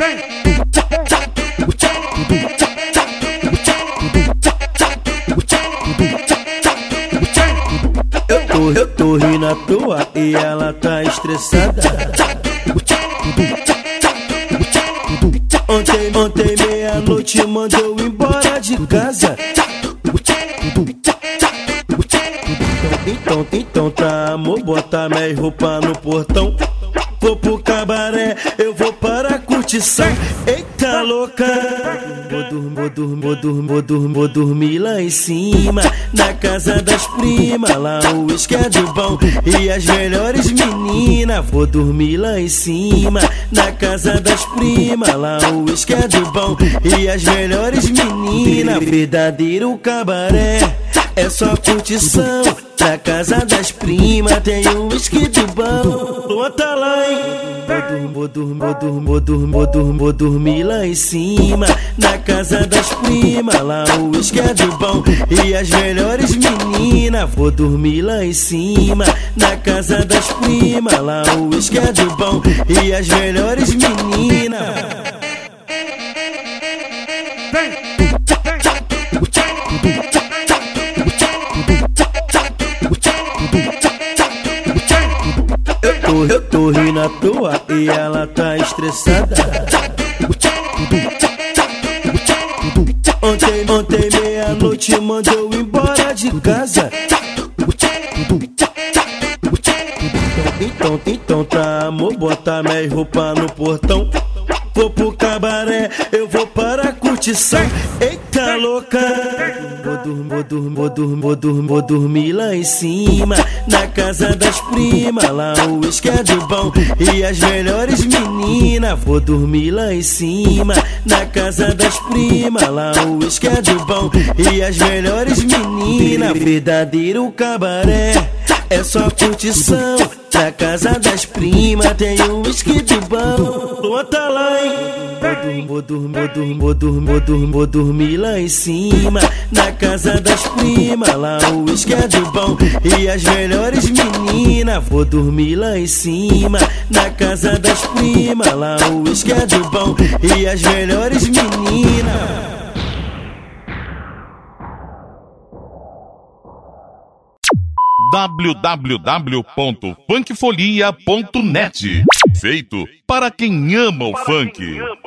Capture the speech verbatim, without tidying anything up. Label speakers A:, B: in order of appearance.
A: Eu tô, eu tô rindo à toa e ela tá estressada. Ontem, ontem meia-noite mandou embora de casa. Então, então tá, amor, bota minha roupa no portão. Vou pro cabaré, eu vou para a curtição. Eita louca, vou dormir, vou dormir, vou dormir, vou dormir, vou dormir lá em cima, na casa das primas. Lá o uísque é do bom e as melhores meninas. Vou dormir lá em cima, na casa das primas. Lá o uísque é do bom e as melhores meninas. Verdadeiro cabaré é só curtição. Na casa das primas tem um uísque do bom. Bota lá, hein? Vou dormir, vou dormir, vou dormir, vou dormir, vou dormir lá em cima, na casa das primas. Lá o uísque é do bom e as melhores meninas. Vou dormir lá em cima, na casa das primas. Lá o uísque é do bom e as melhores meninas. Eu tô rindo à toa e ela tá estressada. Ontem, ontem meia-noite mandou embora de casa. Então, então tá, amor, bota minha roupa no portão. Vou pro cabaré, eu vou para a curtição. Eita louca, vou dormir, vou dormir, vou dormir, vou dormir, vou dormir lá em cima, na casa das primas. Lá o uísque é do bom e as melhores meninas. Vou dormir lá em cima, na casa das primas. Lá o uísque é do bom e as melhores meninas. Verdadeiro cabaré é só curtição. Na casa das primas tem um uísque do bom. Bota lá, hein? Vou dormir, vou dormir, vou dormir, vou dormir, vou dormir lá em cima, na casa das primas. Lá o uísque é do bom e as melhores meninas. Vou dormir lá em cima, na casa das primas. Lá o uísque é do bom e as melhores meninas.
B: w w w ponto funkfolia ponto net. Feito para quem ama o funk.